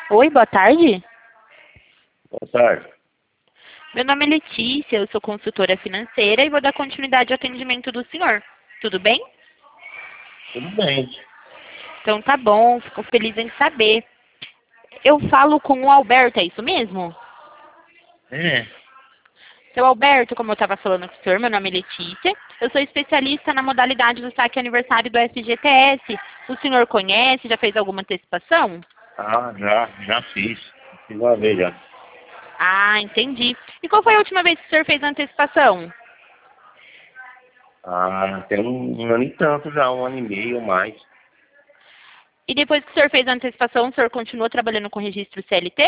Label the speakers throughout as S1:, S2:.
S1: Oi, boa tarde.
S2: Boa tarde.
S1: Meu nome é Letícia, eu sou consultora financeira e vou dar continuidade ao atendimento do senhor. Tudo bem?
S2: Tudo bem.
S1: Então tá bom, fico feliz em saber. Eu falo com o Alberto, é isso mesmo?
S2: É.
S1: Seu Alberto, como eu estava falando com o senhor, meu nome é Letícia. Eu sou especialista na modalidade do saque aniversário do FGTS. O senhor conhece, já fez alguma antecipação?
S2: Ah, já fiz. Fiz uma vez já.
S1: Ah, entendi. E qual foi a última vez que o senhor fez a antecipação?
S2: Ah, tem um ano e tanto já, um ano e meio ou mais.
S1: E depois que o senhor fez a antecipação, o senhor continuou trabalhando com registro CLT?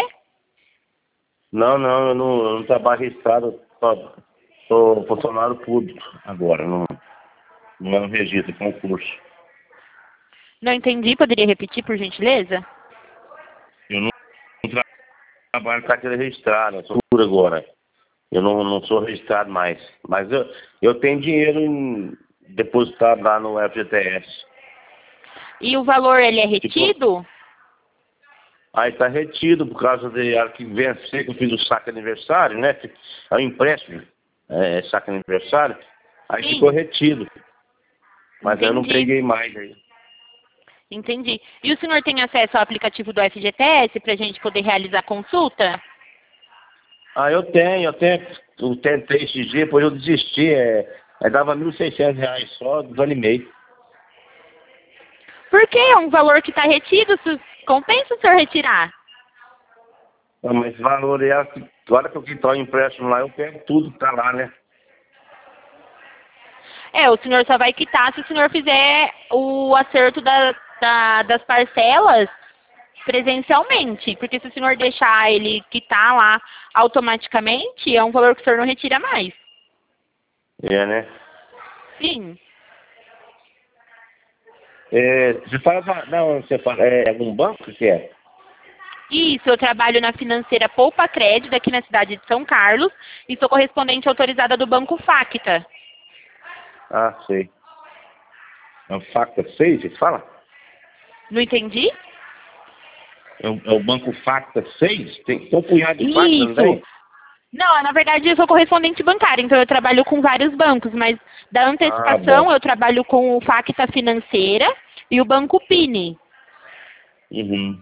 S2: Não, eu não trabalho registrado, sou funcionário público agora, não é um registro, é concurso.
S1: Não entendi, poderia repetir, por gentileza?
S2: Eu não trabalho com carteira registrada, eu sou puro agora. Eu não sou registrado mais. Mas eu tenho dinheiro depositado lá no FGTS.
S1: E o valor, ele é
S2: Tipo,
S1: retido?
S2: aí tá retido por causa de hora que vencer, que eu fiz o saque aniversário, né? É um empréstimo, saque aniversário. Aí ficou
S1: Sim,
S2: retido. Mas eu não
S1: entendi,
S2: peguei mais aí.
S1: entendi. E o senhor tem acesso ao aplicativo do FGTS para a gente poder realizar a consulta?
S2: Ah, eu tentei esses dias, depois eu desisti. Dava R$ 1.600 só, desanimei.
S1: Por quê? É um valor que está retido, compensa o senhor retirar?
S2: Ah, mas valor é assim, agora que eu quitar o empréstimo lá, eu pego tudo que tá lá, né?
S1: É, o senhor só vai quitar se o senhor fizer o acerto das parcelas presencialmente. Porque se o senhor deixar ele quitar lá automaticamente, é um valor que o senhor não retira mais.
S2: É, né?
S1: Sim.
S2: Você fala, não, você fala, é algum banco que é?
S1: Isso, eu trabalho na financeira Poupa Crédito, aqui na cidade de São Carlos, e sou correspondente autorizada do Banco Facta.
S2: Ah, sei. É o Facta 6, você fala?
S1: Não entendi?
S2: É o Banco Facta 6? Tem um punhado de Facta, não
S1: Isso.
S2: tem?
S1: Não, na verdade eu sou correspondente bancária, então eu trabalho com vários bancos, mas da
S2: Ah, bom.
S1: antecipação eu trabalho com o Facta Financeira e o Banco Pini.
S2: Uhum.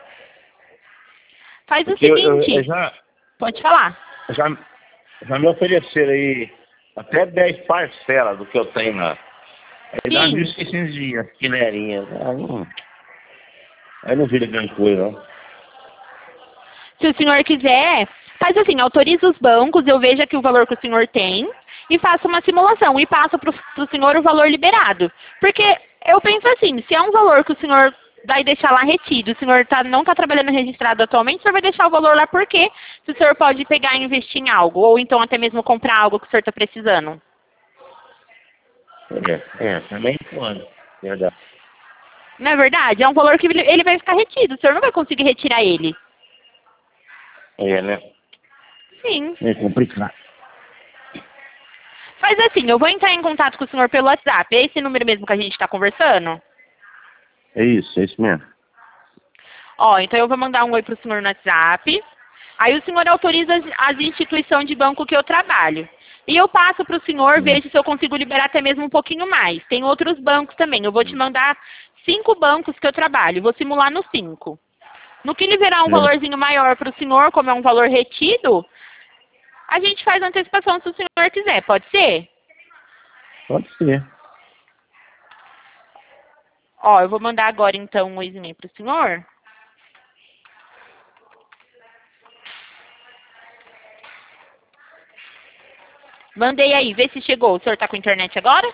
S1: Faz o
S2: Porque eu
S1: seguinte, pode falar.
S2: já, já me ofereceram aí até 10 parcelas do que eu tenho lá. Aí dá
S1: Sim.
S2: 1.600 dias, fileirinha. Aí não vira grande coisa, não.
S1: Se o senhor quiser, faz assim, autoriza os bancos, eu vejo aqui o valor que o senhor tem e faça uma simulação e passa para o senhor o valor liberado. Porque eu penso assim, se é um valor que o senhor vai deixar lá retido, o senhor não está trabalhando registrado atualmente, o senhor vai deixar o valor lá por quê? Se o senhor pode pegar e investir em algo, ou então até mesmo comprar algo que o senhor está precisando.
S2: Também pode. Verdade.
S1: Não é verdade? É um valor que ele vai ficar retido, o senhor não vai conseguir retirar ele.
S2: Né?
S1: Sim.
S2: É complicado.
S1: Faz assim, eu vou entrar em contato com o senhor pelo WhatsApp. É esse número mesmo que a gente está conversando?
S2: É isso mesmo.
S1: Ó, então eu vou mandar um oi pro senhor no WhatsApp. Aí o senhor autoriza as instituições de banco que eu trabalho. E eu passo para o senhor,
S2: Hum.
S1: vejo se eu consigo liberar até mesmo um pouquinho mais. Tem outros bancos também. Eu vou te mandar 5 bancos que eu trabalho. Vou simular nos 5. No que liberar um
S2: É,
S1: valorzinho maior para o senhor, como é um valor retido, a gente faz a antecipação se o senhor quiser. Pode ser?
S2: pode ser.
S1: Ó, eu vou mandar agora então um oizinho aí para o senhor. Mandei aí, vê se chegou. O senhor tá com internet agora?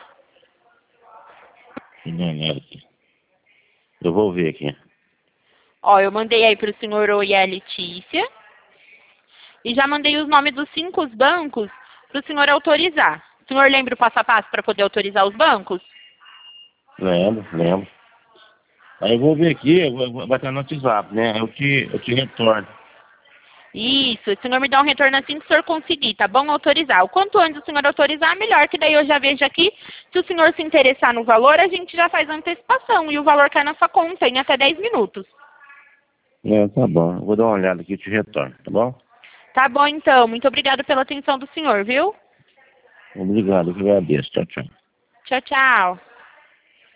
S2: Eu vou ver aqui.
S1: Ó, eu mandei aí pro senhor oi e a Letícia. E já mandei os nomes dos 5 bancos pro senhor autorizar. O senhor lembra o passo a passo para poder autorizar os bancos?
S2: Lembro. Aí eu vou ver aqui, vai estar no WhatsApp, né? Eu te retorno.
S1: Isso, o senhor me dá um retorno assim que o senhor conseguir, tá bom? Autorizar. O quanto antes o senhor autorizar, melhor, que daí eu já vejo aqui. Se o senhor se interessar no valor, a gente já faz a antecipação e o valor cai na sua conta em até 10 minutos.
S2: Tá bom. Eu vou dar uma olhada aqui e te retorno, tá bom?
S1: Tá bom, então. Muito obrigada pela atenção do senhor, viu?
S2: Obrigado, eu que agradeço. Tchau, tchau.
S1: Tchau, tchau.